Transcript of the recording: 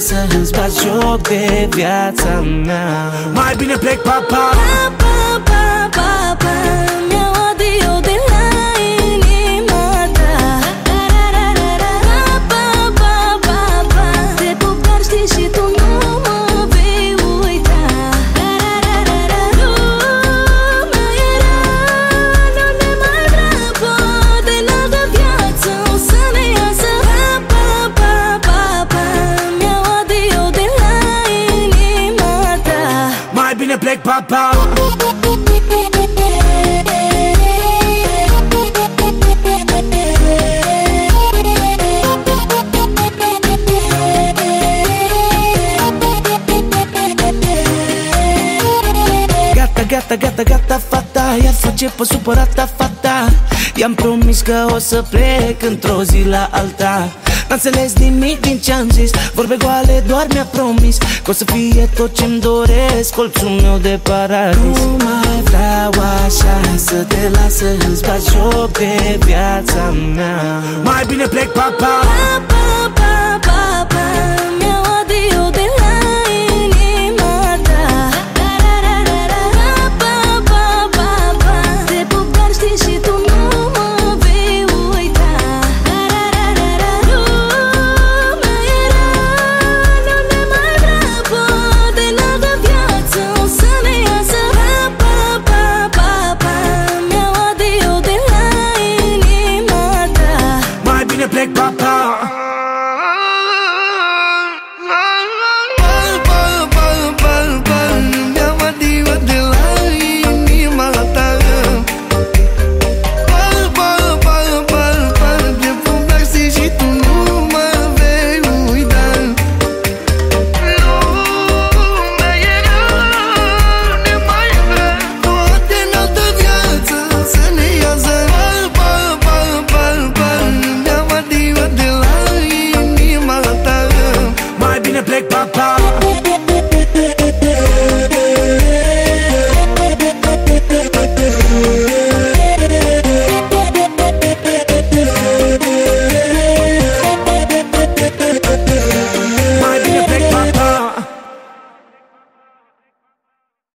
să-ți bați joc de viața mea. Mai bine plec, pa, pa. Pa, pa, pa, pa, pa. Mi-au adio de la inima ta. Pa, pa, pa, pa. Te pup, dar știi și tu nu mă vei uita. Lumea era, nu ne mai vrea, poate în altă viață o să ne iasă. Pa, pa, pa, pa. Mi-au adio de la inima ta. Mai bine plec, pa, pa. Gata, fata, iar face pe supărata fata. I-am promis că o să plec într-o zi la alta. N-a înțeles nimic din ce-am zis, vorbe goale doar mi-a promis că o să fie tot ce-mi doresc, colțul meu de paradis. Nu mai vreau așa să te las să-ți bați joc de viața mea. Mai bine plec, pa, pa. Pa, pa,